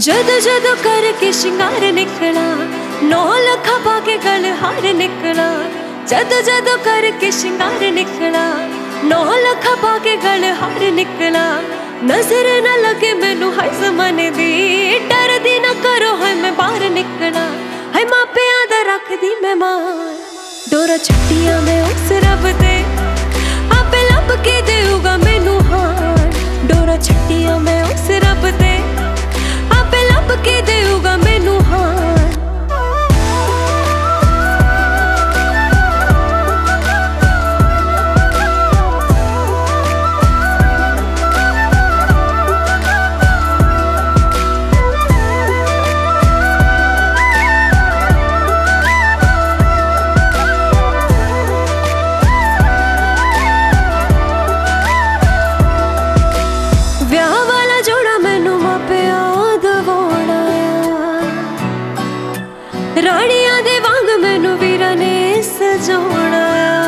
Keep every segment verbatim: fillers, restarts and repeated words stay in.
जदों जदों करके शिंगार निकला, नौ लखा पाके गल हार निकला। जदों जदों करके शिंगार निकला, नौ लखा पाके गल हार निकला। नजर न लगे मैनू हाय ज़माने दी, डर दी ना करो हाय मैं बाहर निकला। हाय मापियां दा रख दी मैं मान, डोरा छट्टियां मैं उस रब दे, आपे लब के देऊगा मैनू हान। डोरा छट्टियां मैं उस रब दे, आपे लब के देऊगा मैनू हान। रानियां दे वांग मैनू वीरा ने सजाउणा,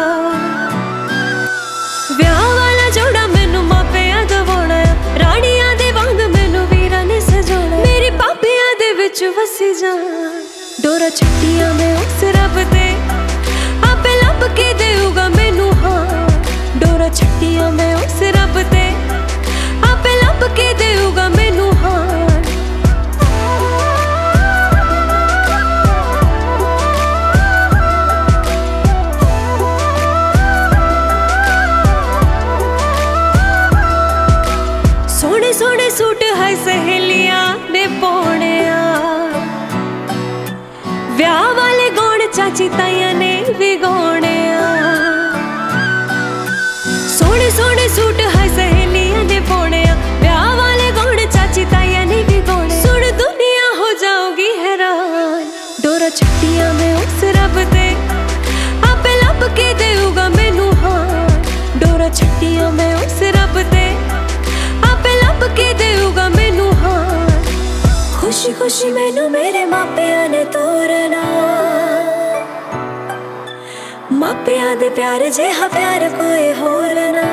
ब्याह वाला जोड़ा मैनू मापियां दवाउणा। रानियां दे वांग मैनू वीरा ने सजाउणा, मेरी पापियां दे विच वसी जा। डोरा छट्टियां मैं उस रब दे, आपे लब के देऊगा मैनू हान। डोरा छट्टियां मैं उस रब दे, आपे लब के देऊगा मैनू हान। सोने सूट है सहेलियां ने पौने, ब्याह वाले गौण चाची ताइया ने भी गौने। सोने सोने सूट है सहेलियां ने पौने, ब्याह वाले गौण चाची ताइया ने भी गौने। सुन दुनिया हो जाओगी हैरान, डोरा छट्टियां मैं उस रब दे, आपे लब के देऊगा मैनू हान। डोरा छट्टियां मैं उस रब दे, आपे लब के देऊगा मैनू हान। खुशी खुशी मैनू मेरे मापियां ने तोरना, मापियां दे प्यार जिहा प्यार कोई होर ना।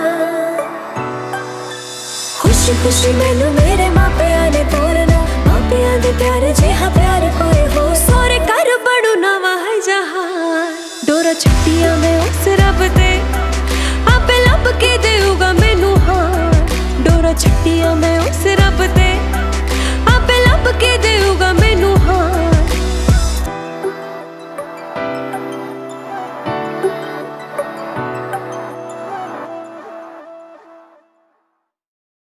खुशी खुशी मैनू मेरे मापियां ने तोरना, मापियां दे प्यार जिहा प्यार कोई होर। सोरे घर बड़ू नवा है जहान, डोरा छट्टियां मैं उस रब दे, आपे लब के देऊगा मैनू हान। डोरा छट्टियां मैं उस रब दे, आपे लब के देऊगा